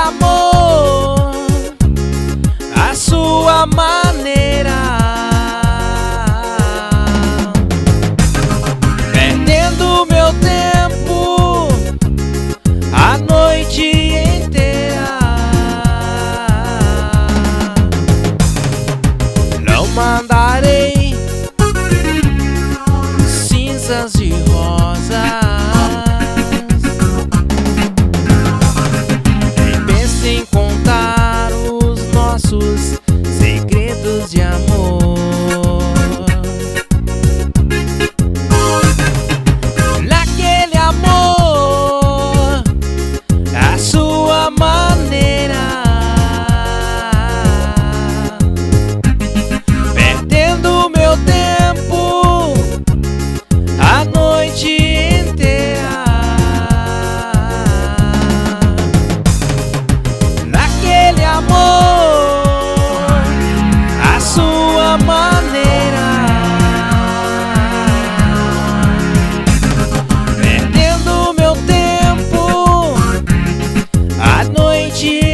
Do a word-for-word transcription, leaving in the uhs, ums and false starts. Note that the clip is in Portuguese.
amor à sua maneira, perdendo meu tempo a noite inteira. Não mandarei cinzas de rosas, nem pense em contar os nossos segredos de amor. Naquele amor à sua maneira, perdendo meu tempo a noite inteira. Naquele amor à sua maneira, perdendo meu tempo a noite